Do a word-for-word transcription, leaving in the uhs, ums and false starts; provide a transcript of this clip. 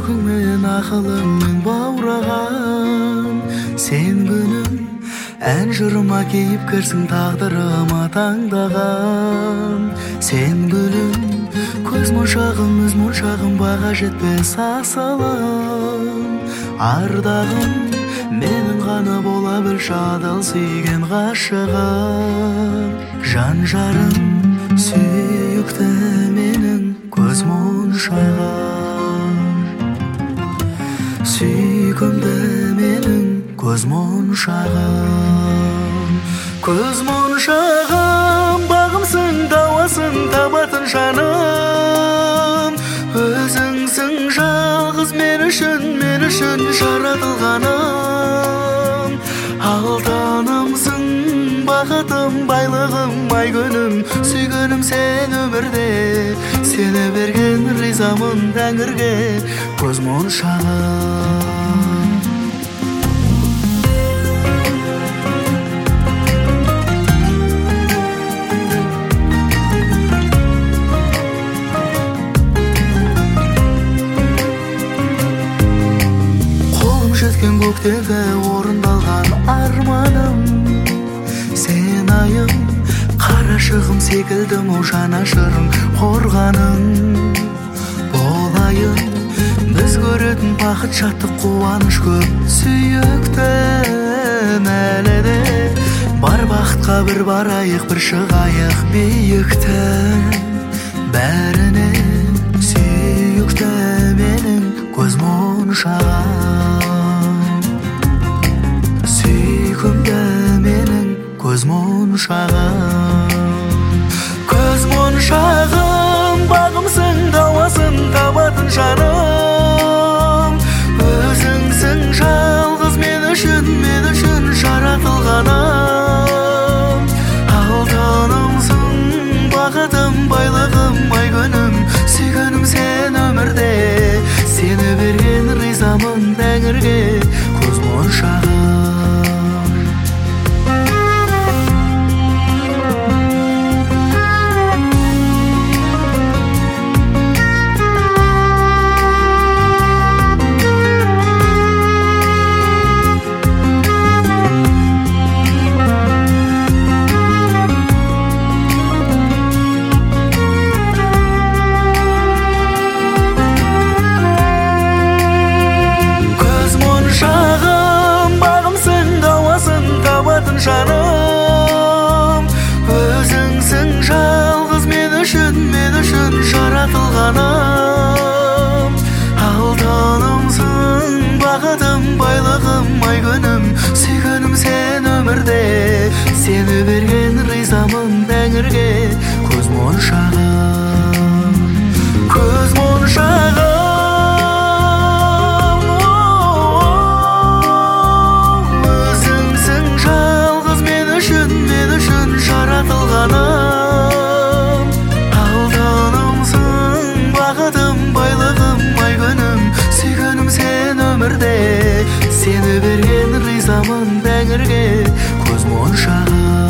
күлкіңмен ақылыңмен баураған сен күнім ән жырыма кейіпкерсің тағдырыма таңдаған сен гүлім көз моншағым өз моншағым баға жетпес асылым ардағым менің ғана бола білші адал сүйген ғашығым жан жарым сүйікті менің көз моншағым сүйкімді менің көз моншағым көз моншағым бағымсың дауасың табатын жаным өзіңсің жалғыз мен үшін мен үшін жаратылғаным алтынымсың бақытым байлығым ай күнім сүйгенім сен өмірде сені берген ризамын тәңірге көз моншағым жеткен көктегі орындалған арманым сен айым қарашығым секілдім ау жанашырым қорғаным болайын біз көретін бақыт шаттық қуаныш көп сүйіктім әлі де бар бақытқа бір барайық бір шығайық биіктен бәріне сүйікті менің көз моншағым сүйкімді менің көз моншағым көз моншағым бағымсың дауасын табатын жаным өзіңсің жалғыз мен үшін мен үшін жаратылғаным алтынымсың бақытым байлығым ай күнім сүйгенім сен өмірде сені берген ризамын тәңірге көз моншағым жаным өзіңсің жалғыз мен үшін мен үшін жаратылғаным алтынымсың бақытым байлығым ай күнім сүйгенім сен өмірде сені берген ризамын тәңірге көз моншағым көз моншағым жаратылғаным алтынымсың бақытым байлығым ай күнім сүйгенім сен өмірде сені берген ризамын тәңірге көз моншағым